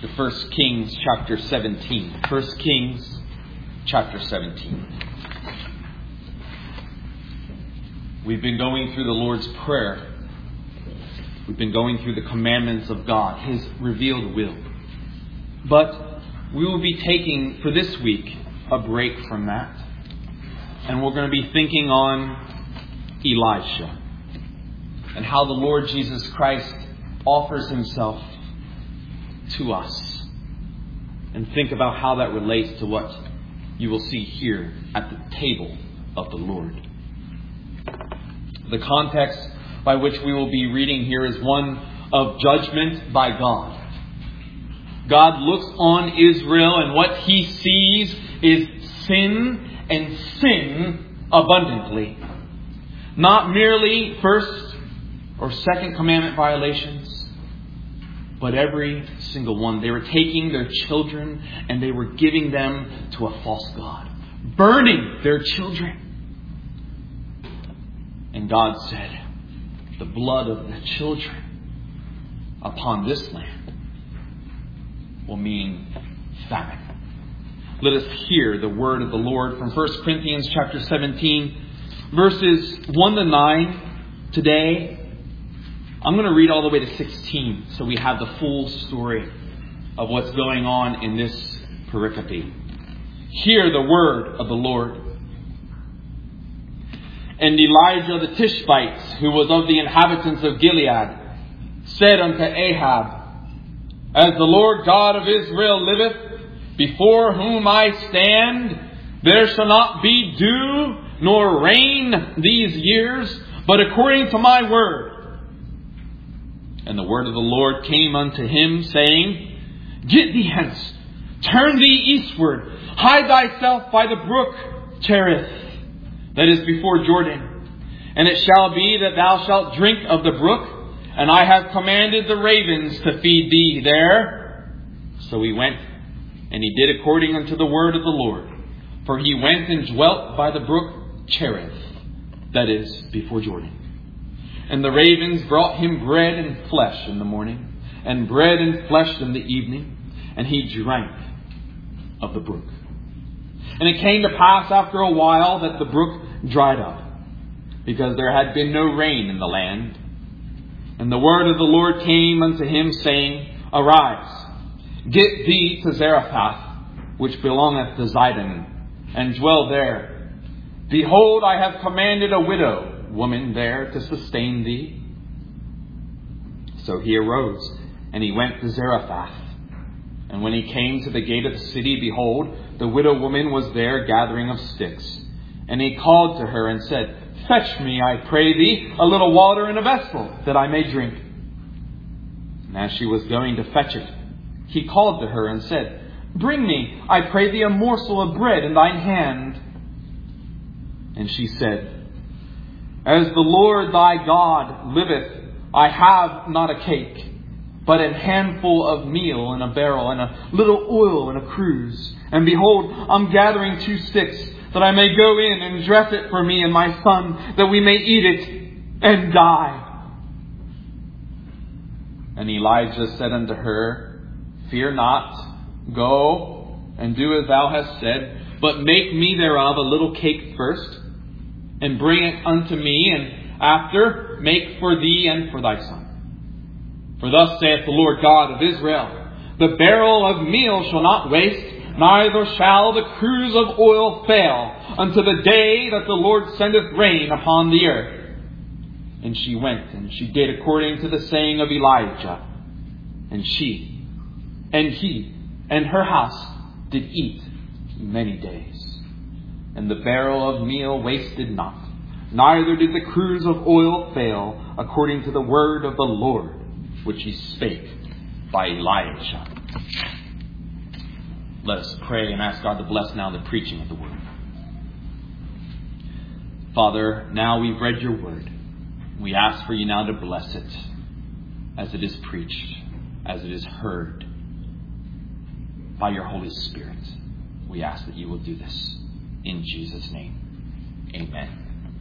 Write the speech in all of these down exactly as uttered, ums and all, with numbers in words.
to First Kings chapter seventeen. First Kings chapter seventeen. We've been going through the Lord's Prayer. We've been going through the commandments of God, His revealed will. But we will be taking, for this week, a break from that. And we're going to be thinking on Elisha and how the Lord Jesus Christ offers Himself to us. And think about how that relates to what you will see here at the table of the Lord. The context by which we will be reading here is one of judgment by God. God looks on Israel and what He sees is sin and sin abundantly. Not merely first or second commandment violations, but every single one. They were taking their children and they were giving them to a false god. Burning their children. And God said, the blood of the children upon this land will mean famine. Let us hear the word of the Lord from First Corinthians chapter seventeen, verses one to nine. Today, I'm going to read all the way to sixteen, so we have the full story of what's going on in this pericope. Hear the word of the Lord. And Elijah the Tishbite, who was of the inhabitants of Gilead, said unto Ahab, As the Lord God of Israel liveth, before whom I stand, there shall not be dew nor rain these years, but according to my word. And the word of the Lord came unto him, saying, Get thee hence, turn thee eastward, hide thyself by the brook Cherith, that is before Jordan. And it shall be that thou shalt drink of the brook, and I have commanded the ravens to feed thee there. So he went, and he did according unto the word of the Lord. For he went and dwelt by the brook Cherith, that is before Jordan. And the ravens brought him bread and flesh in the morning, and bread and flesh in the evening, and he drank of the brook. And it came to pass after a while that the brook dried up, because there had been no rain in the land. And the word of the Lord came unto him, saying, Arise, get thee to Zarephath, which belongeth to Zidon, and dwell there. Behold, I have commanded a widow woman there to sustain thee. So he arose, and he went to Zarephath. And when he came to the gate of the city, behold, the widow woman was there gathering of sticks. And he called to her and said, Fetch me, I pray thee, a little water in a vessel, that I may drink. And as she was going to fetch it, he called to her and said, Bring me, I pray thee, a morsel of bread in thine hand. And she said, As the Lord thy God liveth, I have not a cake, but a handful of meal in a barrel, and a little oil in a cruse. And behold, I'm gathering two sticks, that I may go in and dress it for me and my son, that we may eat it and die. And Elijah said unto her, Fear not, go and do as thou hast said, but make me thereof a little cake first, and bring it unto me, and after make for thee and for thy son. For thus saith the Lord God of Israel, The barrel of meal shall not waste, neither shall the cruse of oil fail, unto the day that the Lord sendeth rain upon the earth. And she went, and she did according to the saying of Elijah. And she, and he, and her house did eat many days. And the barrel of meal wasted not, neither did the cruse of oil fail, according to the word of the Lord, which he spake by Elijah. Let us pray and ask God to bless now the preaching of the word. Father, now we've read your word. We ask for you now to bless it as it is preached, as it is heard by your Holy Spirit. We ask that you will do this in Jesus' name. Amen.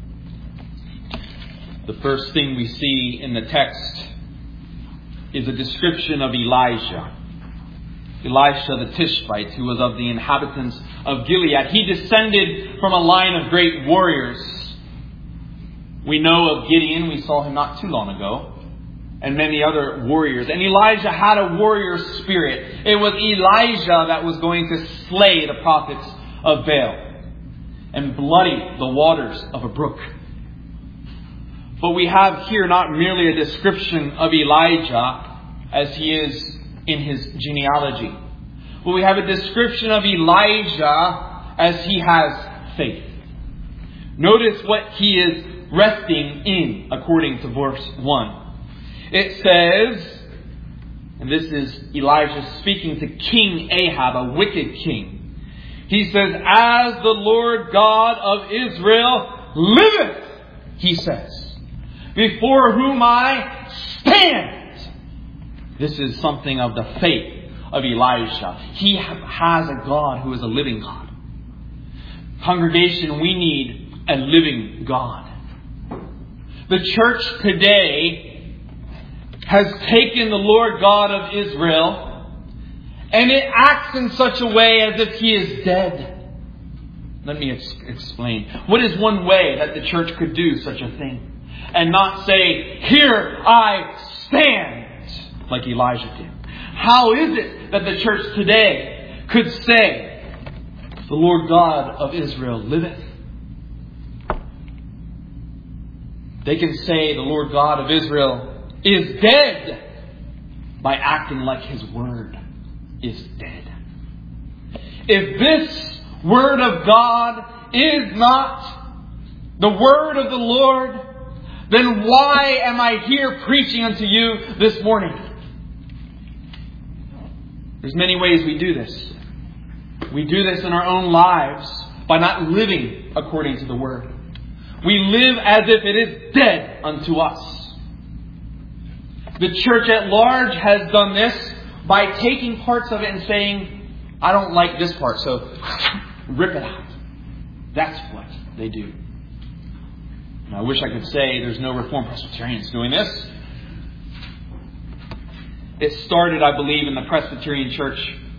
The first thing we see in the text is a description of Elijah. Elisha the Tishbite, who was of the inhabitants of Gilead. He descended from a line of great warriors. We know of Gideon. We saw him not too long ago. And many other warriors. And Elijah had a warrior spirit. It was Elijah that was going to slay the prophets of Baal and bloody the waters of a brook. But we have here not merely a description of Elijah as he is in his genealogy, but we have a description of Elijah as he has faith. Notice what he is resting in according to verse one. It says, and this is Elijah speaking to King Ahab, a wicked king. He says, as the Lord God of Israel liveth, he says, before whom I stand. This is something of the faith of Elijah. He has a God who is a living God. Congregation, we need a living God. The church today has taken the Lord God of Israel and it acts in such a way as if He is dead. Let me ex- explain. What is one way that the church could do such a thing and not say, here I stand, like Elijah did? How is it that the church today could say, the Lord God of Israel liveth? They can say the Lord God of Israel is dead by acting like His word is dead. If this word of God is not the word of the Lord, then why am I here preaching unto you this morning? There's many ways we do this. We do this in our own lives by not living according to the Word. We live as if it is dead unto us. The church at large has done this by taking parts of it and saying, I don't like this part, so rip it out. That's what they do. And I wish I could say there's no Reformed Presbyterians doing this. It started, I believe, in the Presbyterian Church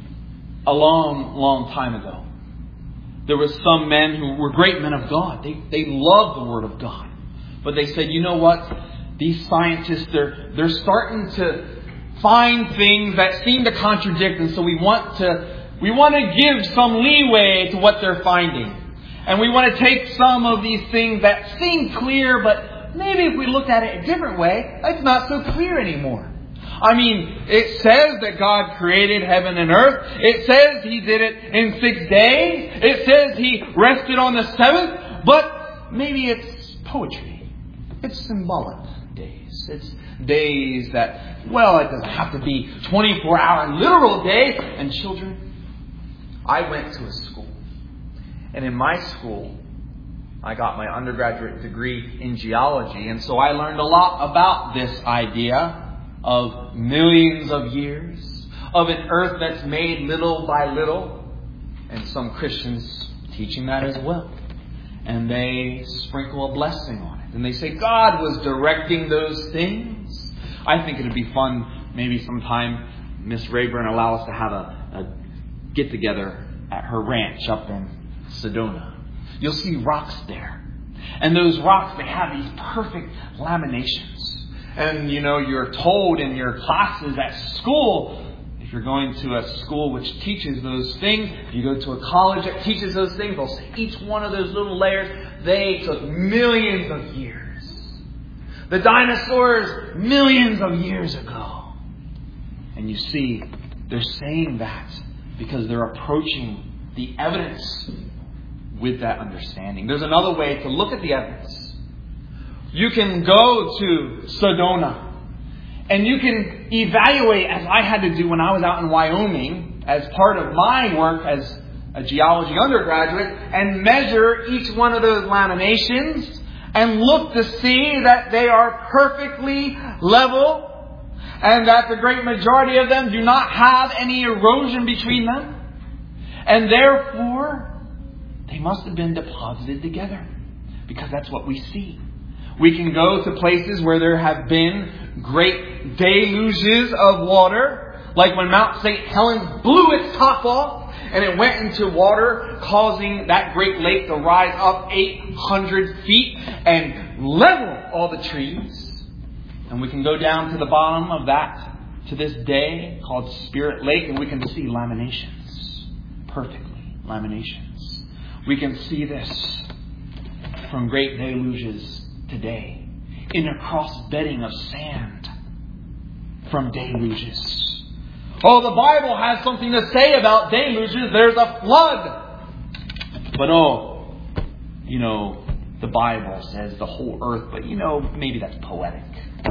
a long, long time ago. There were some men who were great men of God. They they loved the Word of God. But they said, you know what? These scientists, they're, they're starting to find things that seem to contradict. And so we want to, we want to give some leeway to what they're finding. And we want to take some of these things that seem clear, but maybe if we looked at it a different way, it's not so clear anymore. I mean, it says that God created heaven and earth. It says He did it in six days. It says He rested on the seventh. But maybe it's poetry. It's symbolic days. It's days that, well, it doesn't have to be twenty-four hour literal days. And children, I went to a school. And in my school, I got my undergraduate degree in geology. And so I learned a lot about this idea of millions of years, of an earth that's made little by little. And some Christians teaching that as well. And they sprinkle a blessing on it. And they say God was directing those things. I think it would be fun, maybe sometime Miss Rayburn allow us to have a, a get-together at her ranch up in Sedona. You'll see rocks there. And those rocks, they have these perfect laminations. And, you know, you're told in your classes at school, if you're going to a school which teaches those things, you go to a college that teaches those things, they'll say each one of those little layers, they took millions of years. The dinosaurs, millions of years ago. And you see, they're saying that because they're approaching the evidence with that understanding. There's another way to look at the evidence. You can go to Sedona and you can evaluate, as I had to do when I was out in Wyoming, as part of my work as a geology undergraduate, and measure each one of those laminations and look to see that they are perfectly level and that the great majority of them do not have any erosion between them. And therefore, they must have been deposited together, because that's what we see. We can go to places where there have been great deluges of water, Like when Mount Saint Helens blew its top off and it went into water, causing that great lake to rise up eight hundred feet and level all the trees. And we can go down to the bottom of that to this day, called Spirit Lake, and we can see laminations. Perfectly, laminations. We can see this from great deluges today, in a cross-bedding of sand from deluges. Oh, the Bible has something to say about deluges. There's a flood. But oh, you know, the Bible says the whole earth, but you know, maybe that's poetic.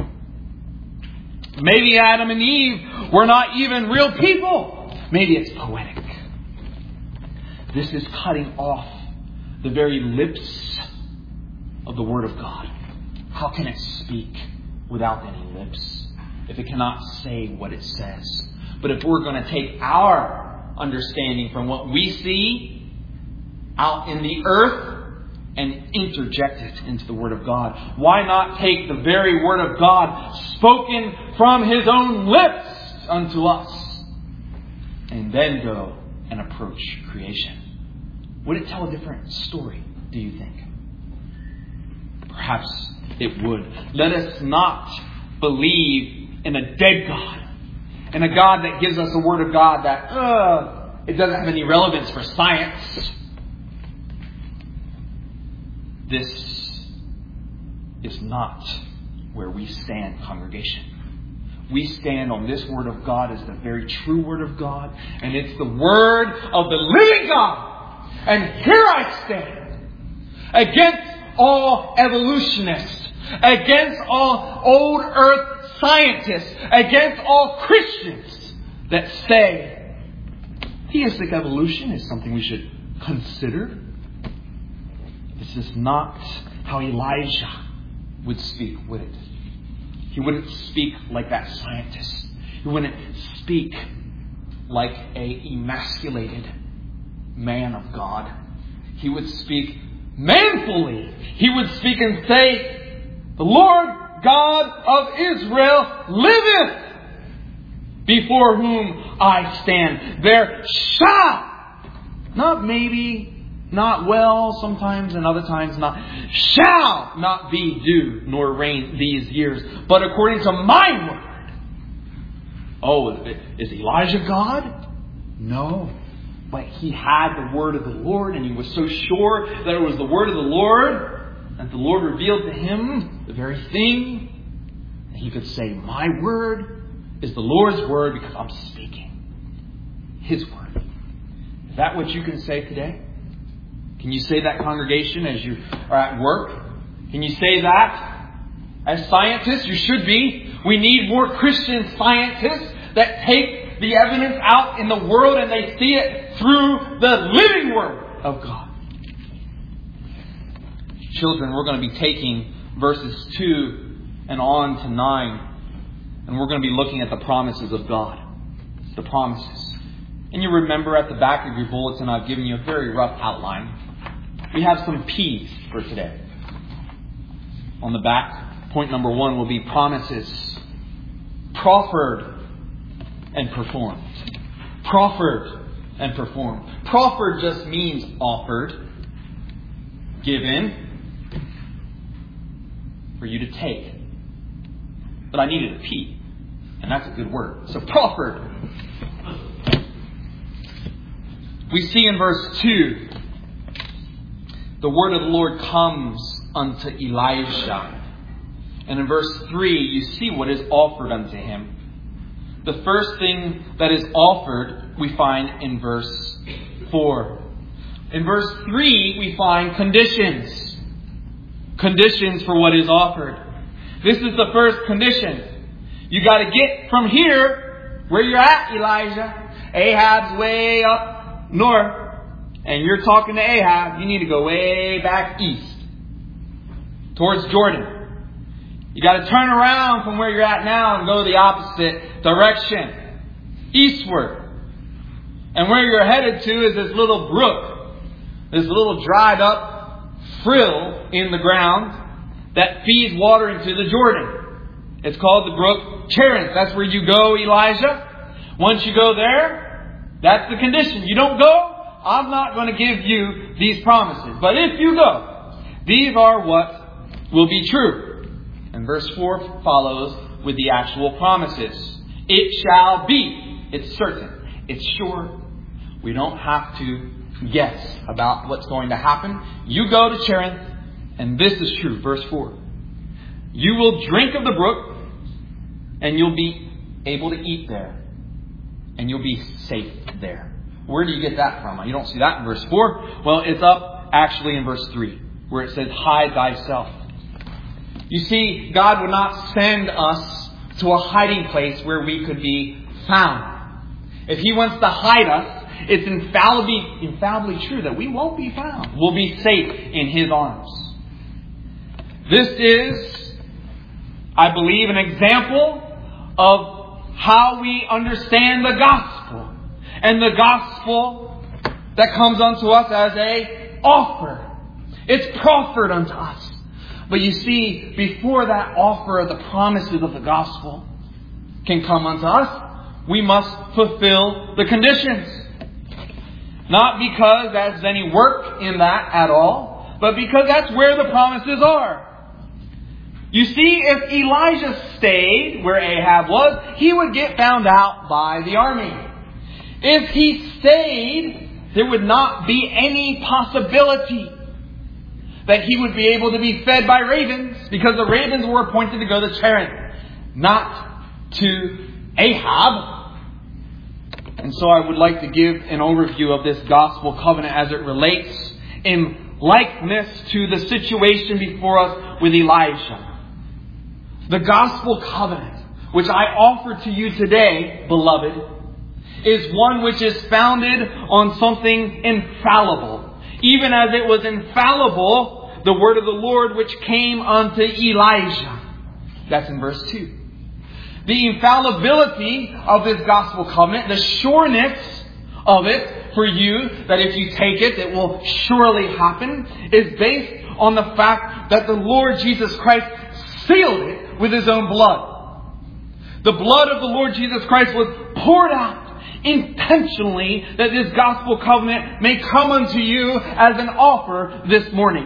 Maybe Adam and Eve were not even real people. Maybe it's poetic. This is cutting off the very lips of the Word of God. How can it speak without any lips if it cannot say what it says? But if we're going to take our understanding from what we see out in the earth and interject it into the Word of God, why not take the very Word of God spoken from His own lips unto us and then go and approach creation? Would it tell a different story, do you think? Perhaps it would. Let us not believe in a dead God, in a God that gives us a Word of God that uh, it doesn't have any relevance for science. This is not where we stand, congregation. We stand on this Word of God as the very true Word of God, and it's the Word of the living God. And here I stand against all evolutionists, against all old earth scientists, against all Christians that say theistic evolution is something we should consider. This is not how Elijah would speak, would it? He wouldn't speak like that scientist. He wouldn't speak like a emasculated man of God. He would speak manfully. He would speak and say, "The Lord God of Israel liveth, before whom I stand. There shall," not maybe, not well, sometimes and other times not, "shall not be dew nor rain these years, but according to my word." Oh, is Elijah God? No. But he had the word of the Lord, and he was so sure that it was the word of the Lord, that the Lord revealed to him the very thing, that he could say, "My word is the Lord's word because I'm speaking His word." Is that what you can say today? Can you say that, congregation, as you are at work? Can you say that? As scientists, you should be. We need more Christian scientists that take the evidence out in the world and they see it through the living Word of God. Children, we're going to be taking verses two and on to nine, and we're going to be looking at the promises of God. The promises. And you remember at the back of your bulletin, I've given you a very rough outline. We have some P's for today. On the back, point number one will be promises proffered and performed. Proffered and performed. Proffered just means offered, given, for you to take. But I needed a P, and that's a good word. So proffered. We see in verse two, the word of the Lord comes unto Elijah. And in verse three, you see what is offered unto him. The first thing that is offered, we find in verse four. In verse three, we find conditions. Conditions for what is offered. This is the first condition. You got to get from here, where you're at, Elijah. Ahab's way up north. And you're talking to Ahab, you need to go way back east. Towards Jordan. You got to turn around from where you're at now and go the opposite direction. Eastward. And where you're headed to is this little brook. This little dried up frill in the ground that feeds water into the Jordan. It's called the brook Cherith. That's where you go, Elijah. Once you go there, that's the condition. You don't go, I'm not going to give you these promises. But if you go, these are what will be true. And verse four follows with the actual promises. It shall be. It's certain. It's sure. We don't have to guess about what's going to happen. You go to Cherith, and this is true. Verse four. You will drink of the brook, and you'll be able to eat there. And you'll be safe there. Where do you get that from? You don't see that in verse four. Well, it's up actually in verse three, where it says, hide thyself. You see, God would not send us to a hiding place where we could be found. If He wants to hide us, it's infallibly, infallibly true that we won't be found. We'll be safe in His arms. This is, I believe, an example of how we understand the gospel. And the gospel that comes unto us as a offer. It's proffered unto us. But you see, before that offer of the promises of the gospel can come unto us, we must fulfill the conditions. Not because there's any work in that at all, but because that's where the promises are. You see, if Elijah stayed where Ahab was, he would get found out by the army. If he stayed, there would not be any possibility that he would be able to be fed by ravens, because the ravens were appointed to go to Cherith, not to Ahab. And so I would like to give an overview of this gospel covenant as it relates in likeness to the situation before us with Elijah. The gospel covenant, which I offer to you today, beloved, is one which is founded on something infallible. Even as it was infallible, the word of the Lord which came unto Elijah. That's in verse two. The infallibility of this gospel covenant, the sureness of it for you, that if you take it, it will surely happen, is based on the fact that the Lord Jesus Christ sealed it with His own blood. The blood of the Lord Jesus Christ was poured out intentionally that this gospel covenant may come unto you as an offer this morning.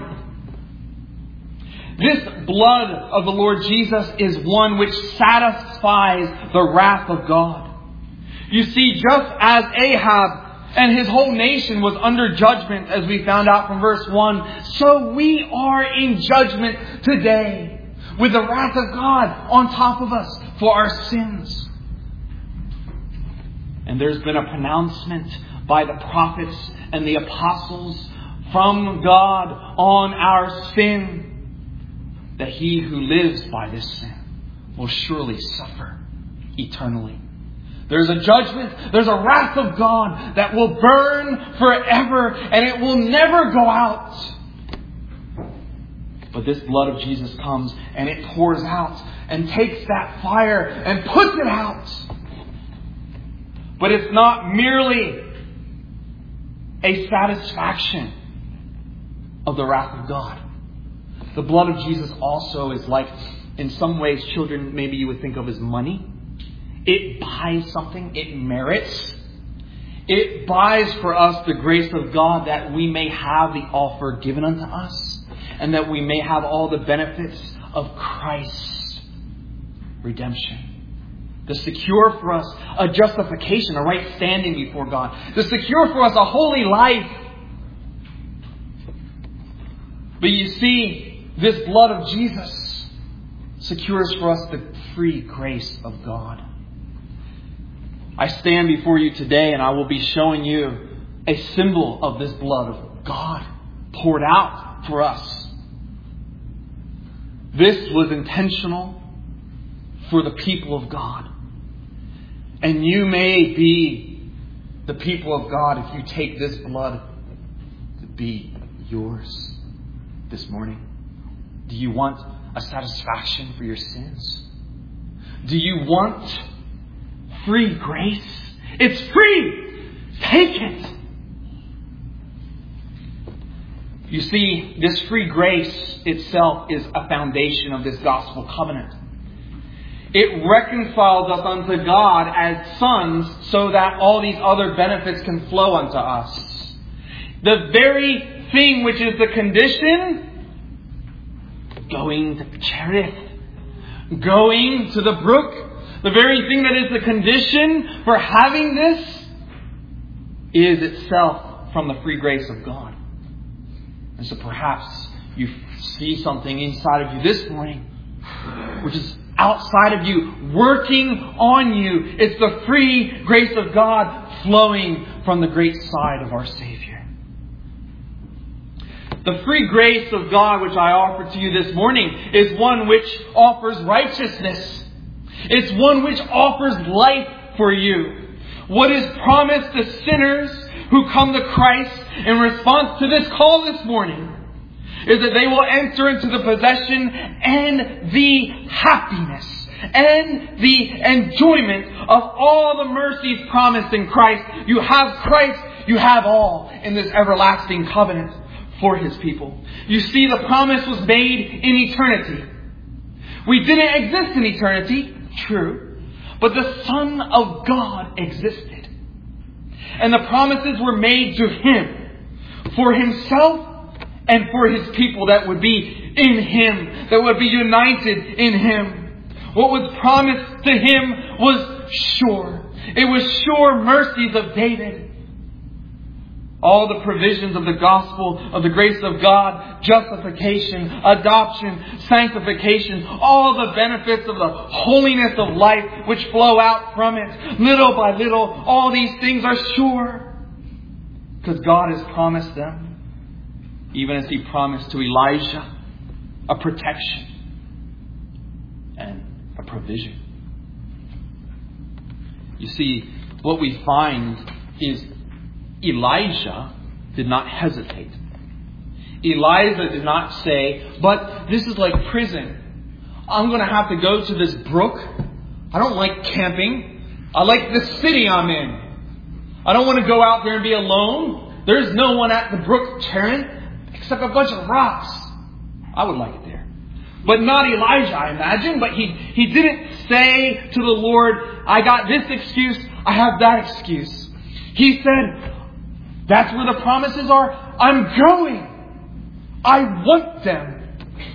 This blood of the Lord Jesus is one which satisfies the wrath of God. You see, just as Ahab and his whole nation was under judgment, as we found out from verse one, so we are in judgment today, with the wrath of God on top of us for our sins. And there's been a pronouncement by the prophets and the apostles from God on our sin, that he who lives by this sin will surely suffer eternally. There's a judgment, there's a wrath of God that will burn forever, and it will never go out. But this blood of Jesus comes and it pours out and takes that fire and puts it out. But it's not merely a satisfaction of the wrath of God. The blood of Jesus also is like, in some ways, children, maybe you would think of as money. It buys something. It merits. It buys for us the grace of God that we may have the offer given unto us, and that we may have all the benefits of Christ's redemption. To secure for us a justification, a right standing before God. To secure for us a holy life. But you see, this blood of Jesus secures for us the free grace of God. I stand before you today and I will be showing you a symbol of this blood of God poured out for us. This was intentional for the people of God. And you may be the people of God if you take this blood to be yours this morning. Do you want a satisfaction for your sins? Do you want free grace? It's free! Take it! You see, this free grace itself is a foundation of this gospel covenant. It reconciles us unto God as sons so that all these other benefits can flow unto us. The very thing which is the condition, going to Cherith, going to the brook, the very thing that is the condition for having this is itself from the free grace of God. And so perhaps you see something inside of you this morning which is outside of you, working on you. It's the free grace of God flowing from the great side of our Savior. The free grace of God which I offer to you this morning is one which offers righteousness. It's one which offers life for you. What is promised to sinners who come to Christ in response to this call this morning is that they will enter into the possession and the happiness and the enjoyment of all the mercies promised in Christ. You have Christ, you have all in this everlasting covenant for His people. You see, the promise was made in eternity. We didn't exist in eternity, true, but the Son of God existed. And the promises were made to Him for Himself and for His people that would be in Him, that would be united in Him. What was promised to Him was sure. It was sure mercies of David. All the provisions of the gospel, of the grace of God, justification, adoption, sanctification, all the benefits of the holiness of life which flow out from it, little by little, all these things are sure. Because God has promised them. Even as He promised to Elijah a protection and a provision. You see, what we find is Elijah did not hesitate. Elijah did not say, but this is like prison. I'm going to have to go to this brook. I don't like camping. I like the city I'm in. I don't want to go out there and be alone. There's no one at the brook Cherith except a bunch of rocks. I would like it there. But not Elijah, I imagine. But he, he didn't say to the Lord, I got this excuse, I have that excuse. He said, that's where the promises are. I'm going. I want them.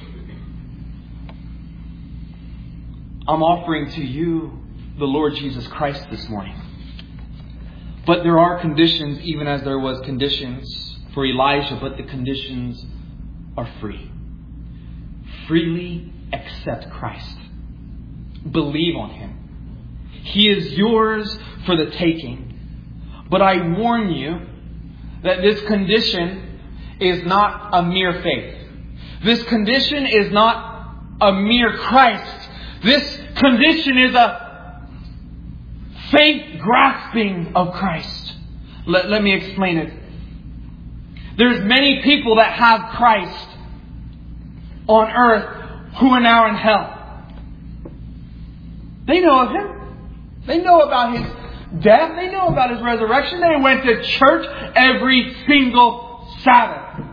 I'm offering to you the Lord Jesus Christ this morning. But there are conditions, even as there was conditions for Elijah, but the conditions are free. Freely accept Christ. Believe on Him. He is yours for the taking. But I warn you that this condition is not a mere faith. This condition is not a mere Christ. This condition is a faith grasping of Christ. Let, let me explain it. There's many people that have Christ on earth who are now in hell. They know of Him. They know about His death. They know about His resurrection. They went to church every single Sabbath.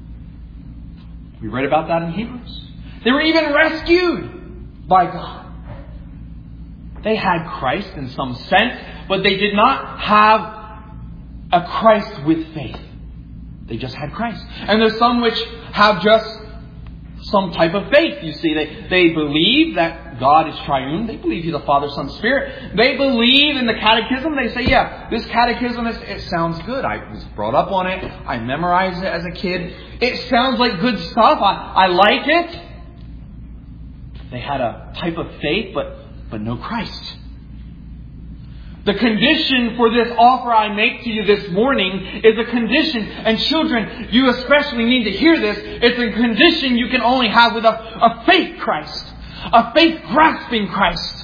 We read about that in Hebrews. They were even rescued by God. They had Christ in some sense, but they did not have a Christ with faith. They just had Christ. And there's some which have just some type of faith. You see, they, they believe that God is triune. They believe He's the Father, Son, Spirit. They believe in the catechism. They say, yeah, this catechism, is, it sounds good. I was brought up on it. I memorized it as a kid. It sounds like good stuff. I, I like it. They had a type of faith, but, but no Christ. The condition for this offer I make to you this morning is a condition, and children, you especially need to hear this. It's a condition you can only have with a, a faith Christ, a faith grasping Christ.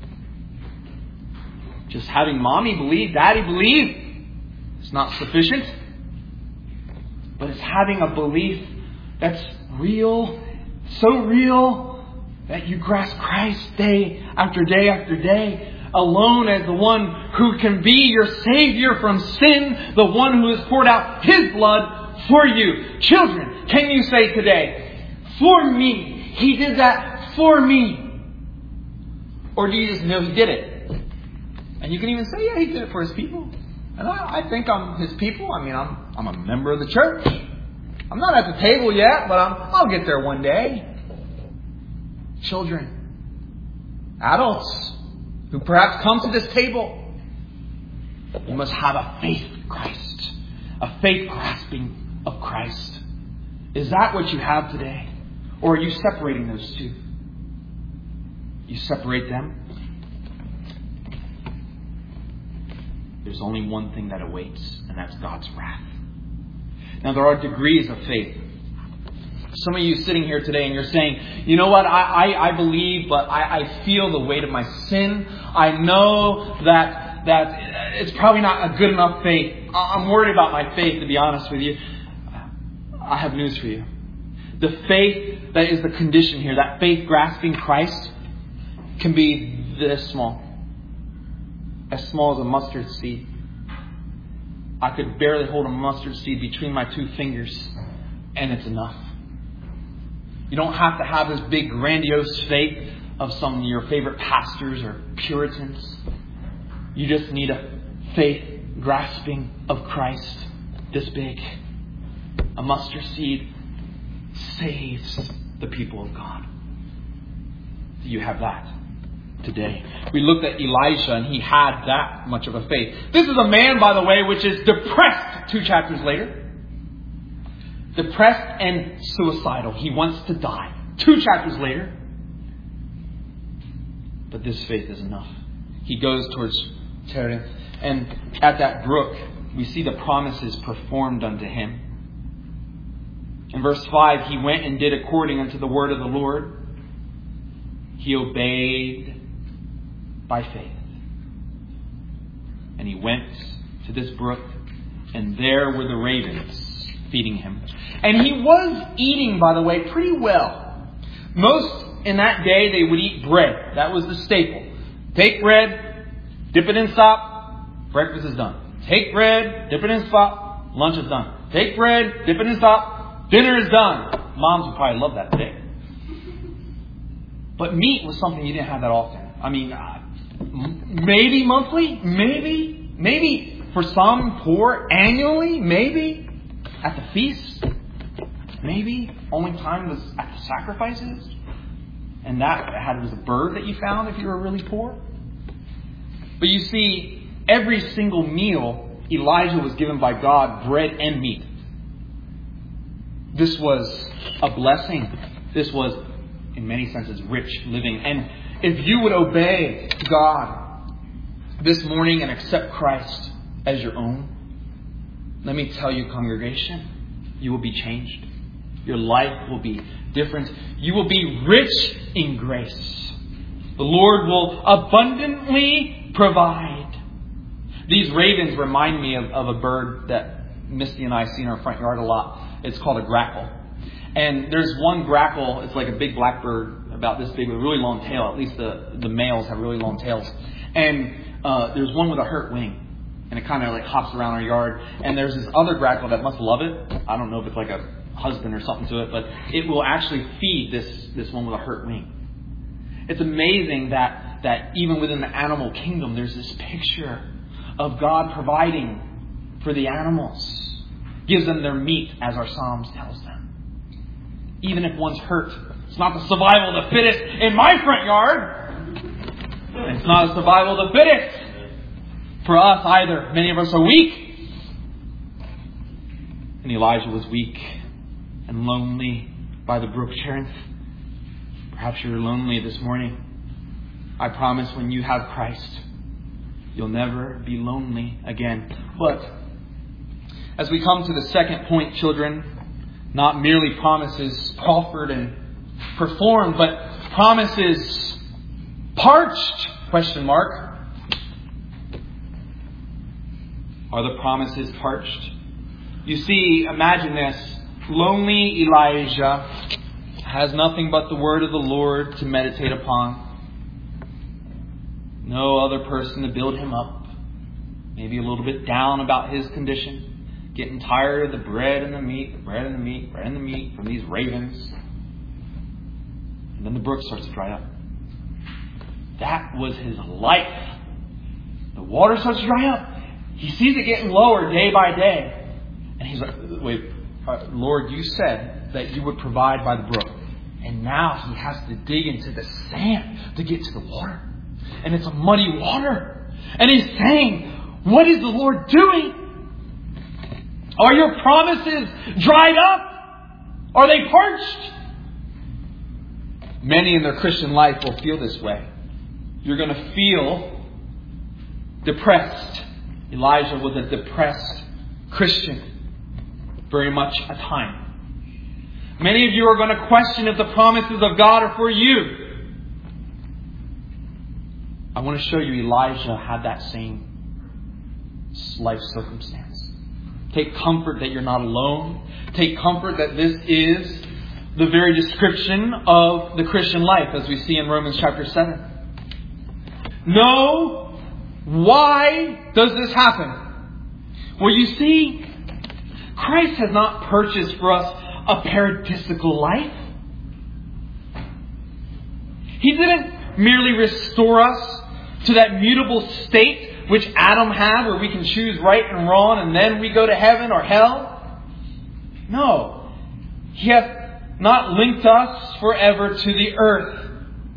Just having mommy believe, daddy believe, it's not sufficient. But it's having a belief that's real, so real that you grasp Christ day after day after day. Alone as the one who can be your Savior from sin, the one who has poured out His blood for you. Children, can you say today, for me, He did that for me. Or do you just know He did it? And you can even say, yeah, He did it for His people. And I, I think I'm His people. I mean, I'm I'm a member of the church. I'm not at the table yet, but I'm, I'll get there one day. Children, adults who perhaps come to this table, you must have a faith in Christ, a faith grasping of Christ. Is that what you have today? Or are you separating those two? You separate them. There's only one thing that awaits, and that's God's wrath. Now, there are degrees of faith. Some of you sitting here today and you're saying, you know what, I, I, I believe, but I, I feel the weight of my sin. I know that that it's probably not a good enough faith. I'm worried about my faith, to be honest with you. I have news for you. The faith that is the condition here, that faith grasping Christ, can be this small. As small as a mustard seed. I could barely hold a mustard seed between my two fingers, and it's enough. You don't have to have this big grandiose faith of some of your favorite pastors or Puritans. You just need a faith grasping of Christ this big. A mustard seed saves the people of God. Do you have that today? We looked at Elijah and he had that much of a faith. This is a man, by the way, which is depressed two chapters later. Depressed and suicidal. He wants to die. Two chapters later. But this faith is enough. He goes towards Cherith. And at that brook, we see the promises performed unto him. In verse five, he went and did according unto the word of the Lord. He obeyed by faith. And he went to this brook, and there were the ravens feeding him. And he was eating, by the way, pretty well. Most in that day, they would eat bread. That was the staple. Take bread, dip it in sop, breakfast is done. Take bread, dip it in sop, lunch is done. Take bread, dip it in sop, dinner is done. Moms would probably love that today. But meat was something you didn't have that often. I mean, uh, maybe monthly, maybe, maybe for some poor annually, maybe at the feast, maybe only time was at the sacrifices, and that had was a bird that you found if you were really poor. But you see, every single meal Elijah was given by God bread and meat. This was a blessing. This was, in many senses, rich living. And if you would obey God this morning and accept Christ as your own, let me tell you, congregation, you will be changed. Your life will be different. You will be rich in grace. The Lord will abundantly provide. These ravens remind me of, of a bird that Misty and I see in our front yard a lot. It's called a grackle. And there's one grackle, it's like a big black bird, about this big with a really long tail. At least the, the males have really long tails. And uh, there's one with a hurt wing. And it kind of like hops around our yard. And there's this other grackle that must love it. I don't know if it's like a husband or something to it, but it will actually feed this, this one with a hurt wing. It's amazing that, that even within the animal kingdom, there's this picture of God providing for the animals. Gives them their meat, as our Psalms tells them. Even if one's hurt. It's not the survival of the fittest in my front yard. It's not a survival of the fittest for us either. Many of us are weak. And Elijah was weak and lonely by the brook Cherith. Perhaps you're lonely this morning. I promise when you have Christ, you'll never be lonely again. But as we come to the second point, children, not merely promises offered and performed, but promises parched, question mark. Are the promises parched? You see, imagine this. Lonely Elijah has nothing but the word of the Lord to meditate upon. No other person to build him up. Maybe a little bit down about his condition. Getting tired of the bread and the meat, the bread and the meat, bread and the meat from these ravens. And then the brook starts to dry up. That was his life. The water starts to dry up. He sees it getting lower day by day. And he's like, wait, Lord, you said that you would provide by the brook. And now he has to dig into the sand to get to the water. And it's a muddy water. And he's saying, what is the Lord doing? Are your promises dried up? Are they parched? Many in their Christian life will feel this way. You're going to feel depressed. Elijah was a depressed Christian. Very much a time. Many of you are going to question if the promises of God are for you. I want to show you Elijah had that same life circumstance. Take comfort that you're not alone. Take comfort that this is the very description of the Christian life, as we see in Romans chapter seven. No, why does this happen? Well, you see, Christ has not purchased for us a paradisical life. He didn't merely restore us to that mutable state which Adam had, where we can choose right and wrong and then we go to heaven or hell. No. He has not linked us forever to the earth.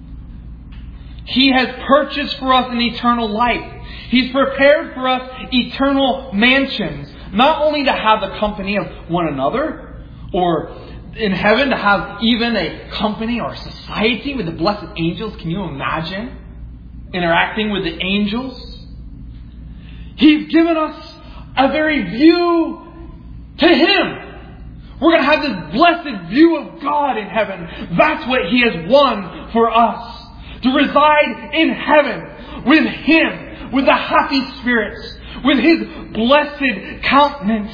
He has purchased for us an eternal life. He's prepared for us eternal mansions. Not only to have the company of one another, or in heaven to have even a company or a society with the blessed angels. Can you imagine interacting with the angels? He's given us a very view to Him. We're going to have this blessed view of God in heaven. That's what He has won for us. To reside in heaven with Him, with the happy spirits, with His blessed countenance.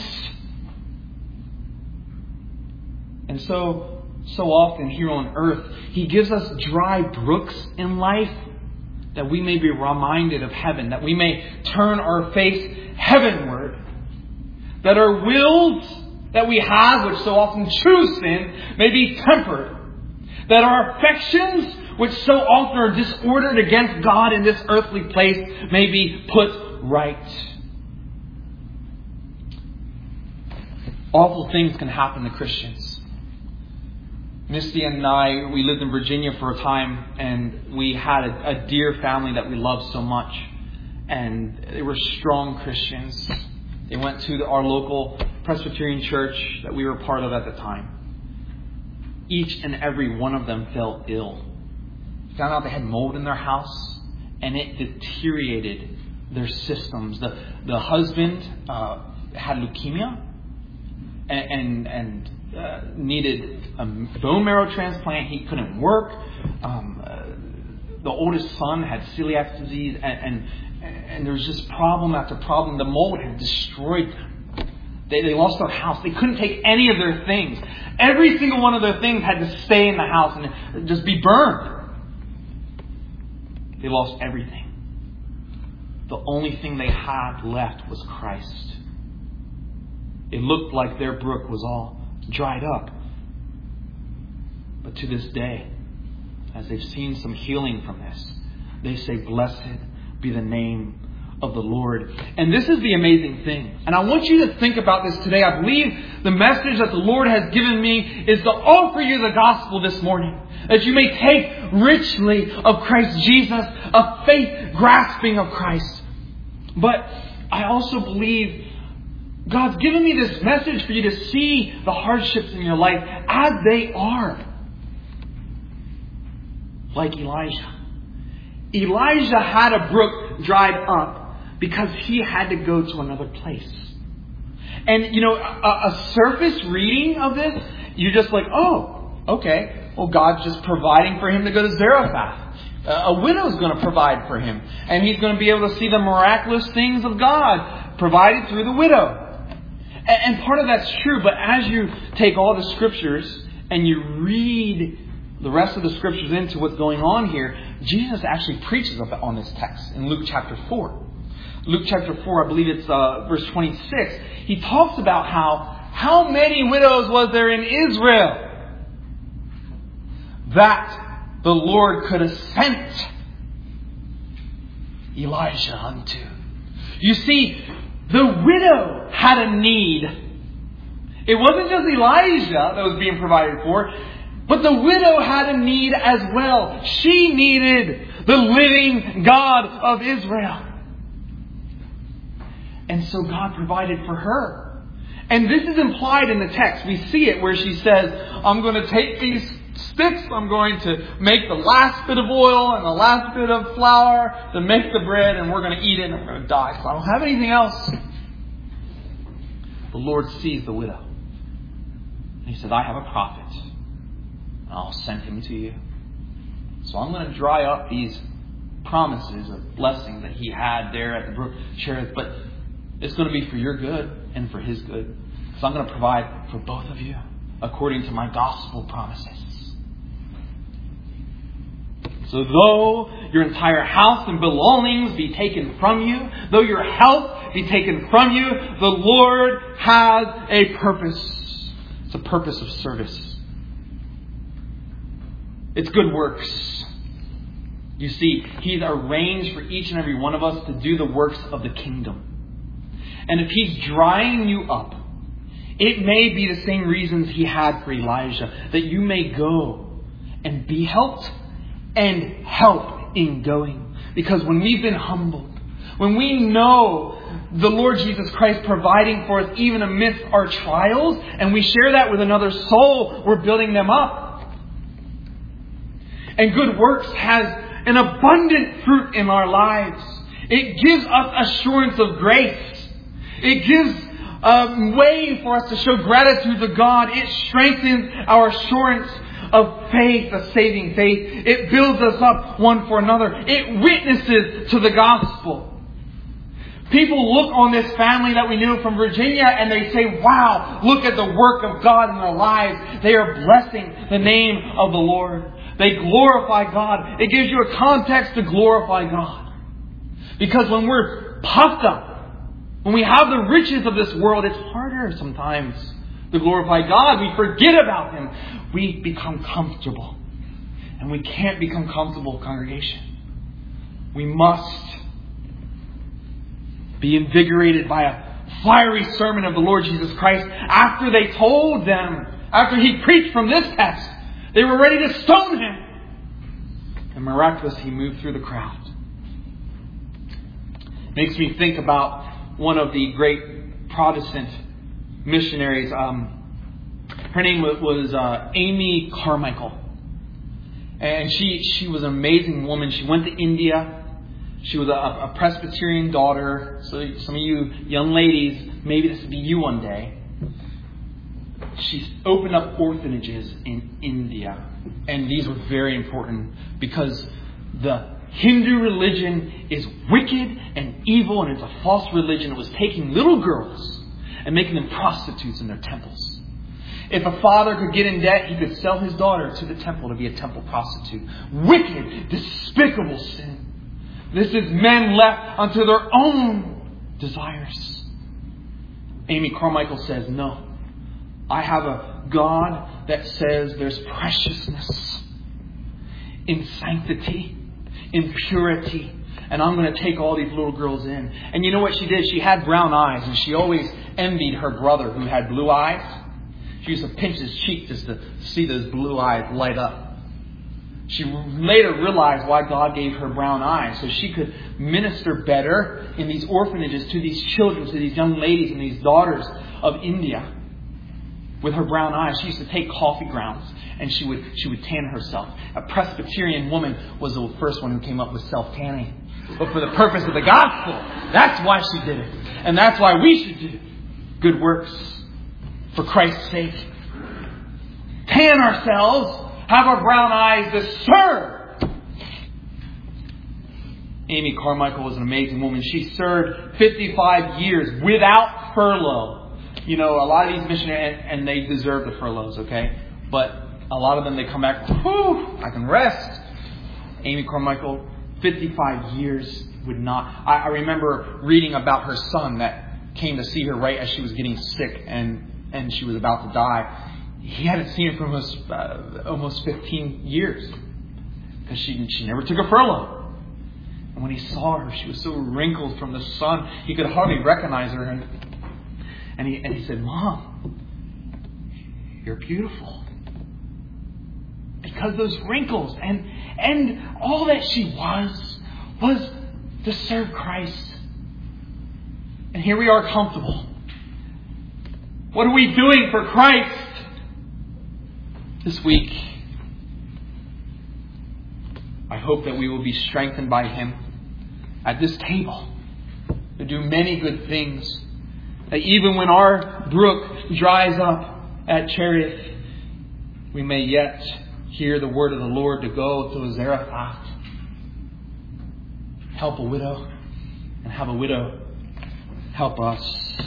And so, so often here on earth, He gives us dry brooks in life that we may be reminded of heaven, that we may turn our face heavenward, that our wills that we have, which so often choose sin, may be tempered, that our affections, which so often are disordered against God in this earthly place, may be put right. Awful things can happen to Christians. Misty and I, we lived in Virginia for a time, and we had a, a dear family that we loved so much. And they were strong Christians. They went to the, our local Presbyterian church that we were part of at the time. Each and every one of them fell ill. Found out they had mold in their house, and it deteriorated their systems. The the husband uh, had leukemia and and, and uh, needed a bone marrow transplant. He couldn't work. Um, uh, the oldest son had celiac disease, and, and and there was just problem after problem. The mold had destroyed them. They they lost their house. They couldn't take any of their things. Every single one of their things had to stay in the house and just be burned. They lost everything. The only thing they had left was Christ. It looked like their brook was all dried up. But to this day, as they've seen some healing from this, they say, "Blessed be the name of the Lord." And this is the amazing thing. And I want you to think about this today. I believe the message that the Lord has given me is to offer you the gospel this morning. That you may take richly of Christ Jesus, a faith grasping of Christ. But I also believe God's given me this message for you to see the hardships in your life as they are. Like Elijah. Elijah had a brook dried up because he had to go to another place. And, you know, a, a surface reading of this, you're just like, oh, okay. Well, God's just providing for him to go to Zarephath. Uh, a widow's going to provide for him. And he's going to be able to see the miraculous things of God provided through the widow. And, and part of that's true. But as you take all the scriptures and you read the rest of the scriptures into what's going on here, Jesus actually preaches on this text in Luke chapter four. Luke chapter four, I believe it's uh, verse twenty-six. He talks about how, how many widows was there in Israel that the Lord could have sent Elijah unto. You see, the widow had a need. It wasn't just Elijah that was being provided for, but the widow had a need as well. She needed the living God of Israel. And so God provided for her. And this is implied in the text. We see it where she says, I'm going to take these sticks, I'm going to make the last bit of oil and the last bit of flour to make the bread, and we're going to eat it and we're going to die. So I don't have anything else. The Lord sees the widow. And He said, I have a prophet. And I'll send him to you. So I'm going to dry up these promises of blessing that He had there at the brook Cherith, but it's going to be for your good and for His good. So I'm going to provide for both of you according to my gospel promises. So though your entire house and belongings be taken from you, though your health be taken from you, the Lord has a purpose. It's a purpose of service. It's good works. You see, He's arranged for each and every one of us to do the works of the kingdom. And if He's drying you up, it may be the same reasons He had for Elijah, that you may go and be helped and help in going. Because when we've been humbled, when we know the Lord Jesus Christ providing for us even amidst our trials, and we share that with another soul, we're building them up. And good works has an abundant fruit in our lives. It gives us assurance of grace. It gives a way for us to show gratitude to God. It strengthens our assurance of faith, of saving faith. It builds us up one for another. It witnesses to the gospel. People look on this family that we knew from Virginia and they say, wow, look at the work of God in their lives. They are blessing the name of the Lord. They glorify God. It gives you a context to glorify God. Because when we're puffed up, when we have the riches of this world, it's harder sometimes to glorify God. We forget about Him. We become comfortable. And we can't become comfortable, congregation. We must be invigorated by a fiery sermon of the Lord Jesus Christ. After they told them, after He preached from this text, they were ready to stone Him. And miraculously, He moved through the crowd. Makes me think about one of the great Protestant missionaries. Um, her name was uh, Amy Carmichael. And she, she was an amazing woman. She went to India. She was a, a Presbyterian daughter. So some of you young ladies, maybe this will be you one day. She opened up orphanages in India. And these were very important because the Hindu religion is wicked and evil, and it's a false religion. It was taking little girls and making them prostitutes in their temples. If a father could get in debt, he could sell his daughter to the temple to be a temple prostitute. Wicked, despicable sin. This is men left unto their own desires. Amy Carmichael says, no. I have a God that says there's preciousness in sanctity, in purity. And I'm going to take all these little girls in. And you know what she did? She had brown eyes, and she always envied her brother who had blue eyes. She used to pinch his cheek just to see those blue eyes light up. She later realized why God gave her brown eyes, so she could minister better in these orphanages to these children, to these young ladies and these daughters of India. With her brown eyes, she used to take coffee grounds and she would she would tan herself. A Presbyterian woman was the first one who came up with self-tanning. But for the purpose of the gospel, that's why she did it. And that's why we should do good works for Christ's sake. Tan ourselves, have our brown eyes to serve. Amy Carmichael was an amazing woman. She served fifty-five years without furlough. You know, a lot of these missionaries, and, and they deserve the furloughs, okay? But a lot of them, they come back, whew, I can rest. Amy Carmichael, fifty-five years would not. I, I remember reading about her son that came to see her right as she was getting sick and, and she was about to die. He hadn't seen her for almost, uh, almost fifteen years because she, she never took a furlough. And when he saw her, she was so wrinkled from the sun, he could hardly recognize her. And, and, he, and he said, Mom, you're beautiful. Because those wrinkles and, and all that she was, was to serve Christ. And here we are comfortable. What are we doing for Christ this week? I hope that we will be strengthened by Him at this table to do many good things. That even when our brook dries up at Cherith, we may yet hear the word of the Lord to go to Zarephath, help a widow, and have a widow help us.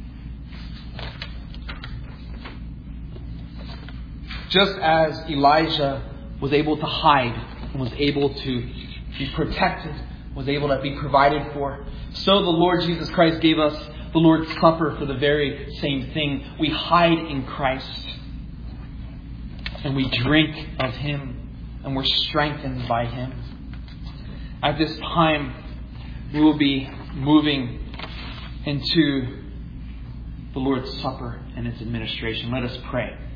Just as Elijah was able to hide and was able to be protected, was able to be provided for, so the Lord Jesus Christ gave us the Lord's Supper for the very same thing. We hide in Christ and we drink of Him and we're strengthened by Him. At this time, we will be moving into the Lord's Supper and its administration. Let us pray.